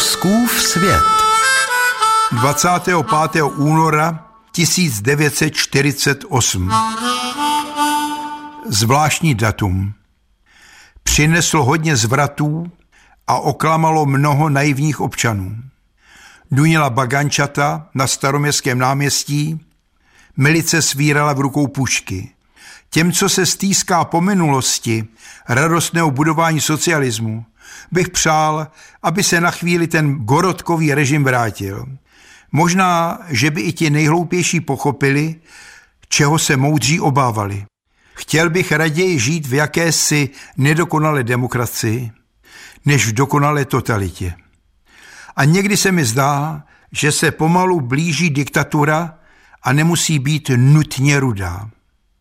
Fouskův svět. 25. února 1948. Zvláštní datum. Přineslo hodně zvratů a oklamalo mnoho naivních občanů. Dunila bagančata na Staroměstském náměstí, milice svírala v rukou pušky. Těm, co se stýská po minulosti radostného budování socialismu, bych přál, aby se na chvíli ten Gorodkový režim vrátil. Možná, že by i ti nejhloupější pochopili, čeho se moudří obávali. Chtěl bych raději žít v jakési nedokonalé demokracii, než v dokonalé totalitě. A někdy se mi zdá, že se pomalu blíží diktatura a nemusí být nutně rudá.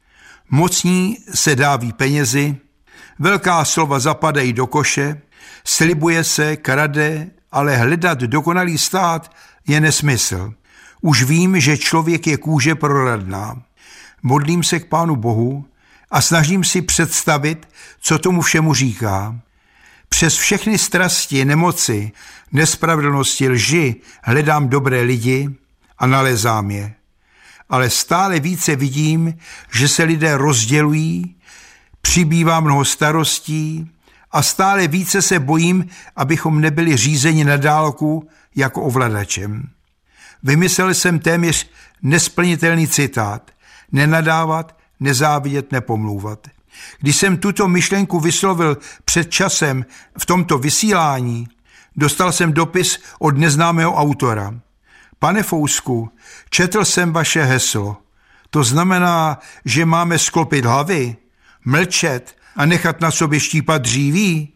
Mocní se dáví penězi, velká slova zapadají do koše, slibuje se, krade, ale hledat dokonalý stát je nesmysl. Už vím, že člověk je kůže proradná. Modlím se k Pánu Bohu a snažím si představit, co tomu všemu říká. Přes všechny strasti, nemoci, nespravedlnosti, lži hledám dobré lidi a nalézám je. Ale stále více vidím, že se lidé rozdělují, přibývá mnoho starostí a stále více se bojím, abychom nebyli řízeni na dálku jako ovladačem. Vymyslel jsem téměř nesplnitelný citát: nenadávat, nezávidět, nepomlouvat. Když jsem tuto myšlenku vyslovil před časem v tomto vysílání, dostal jsem dopis od neznámého autora. Pane Fousku, četl jsem vaše heslo. To znamená, že máme sklopit hlavy, mlčet a nechat na sobě štípat dříví?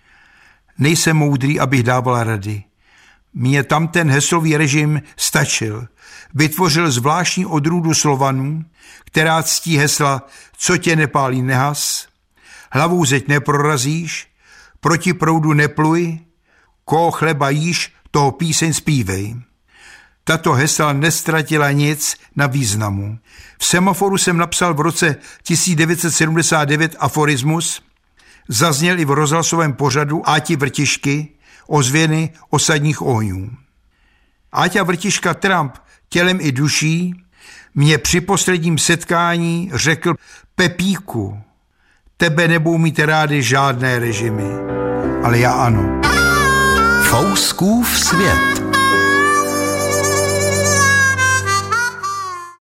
Nejsem moudrý, abych dával rady. Mně tam ten heslový režim stačil. Vytvořil zvláštní odrůdu Slovanů, která ctí hesla co tě nepálí nehas, hlavou zeď neprorazíš, proti proudu nepluj, koho chleba jíš, toho píseň zpívej. Tato hesla nestratila nic na významu. V Semaforu jsem napsal v roce 1979 aforismus, zazněl i v rozhlasovém pořadu Áti Vrtišky ozvěny osadních ohňů. Áťa Vrtiška Trump tělem i duší mě při posledním setkání řekl: Pepíku, tebe nebudou mít rády žádné režimy, ale já ano. Fouskův svět.